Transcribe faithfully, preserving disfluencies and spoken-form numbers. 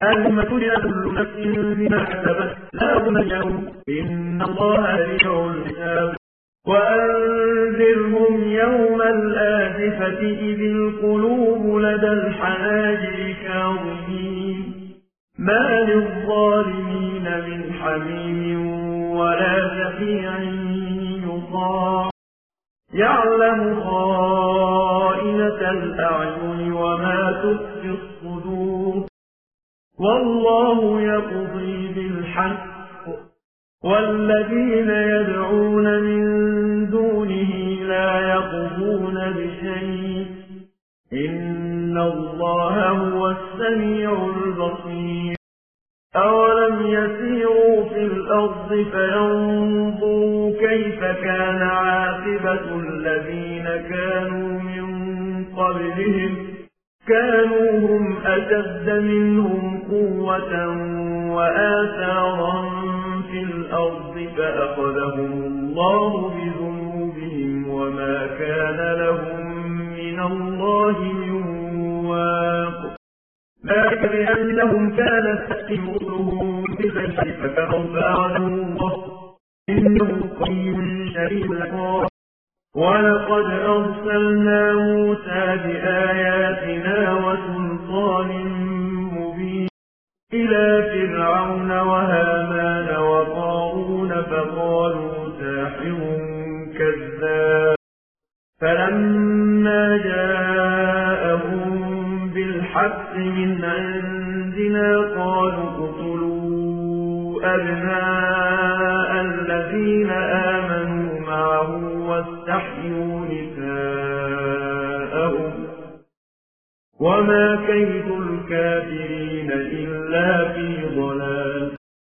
اليوم تجزى كل نفس بما كسبت لا ظلم اليوم إن الله سريع الحساب وأنذرهم يوم الآزفة إذ القلوب لدى الحناجر كاظمين ما للظالمين من حميم ولا شفيع يطاع يعلم خائنة الأعين وما تخفي الصدور والله يقضي بالحق والذين يدعون من دونه لا يقضون بشيء إن الله هو السميع البصير أولم يسيروا في الأرض فينظروا كيف كان عاقبة الذين كانوا من قبلهم كانوا هم أشد منهم قوة وآثارا في الأرض فأخذهم الله بذنوبهم وما كان لهم من الله من واق ذلك بأنهم كانت تأتيهم رسلهم بالبينات فكفروا فأعانهم الله إنه قوي شديد العقاب ولقد أرسلنا موسى بآياتنا وسلطان مبين إلى فرعون وهامان وقارون فقالوا ساحر كذاب فلما جاءهم بالحق من عندنا قالوا اقتلوا أبناء الذين آمنوا معه واستحيوا نساءهم وما كيد الكافرين إلا في ضلال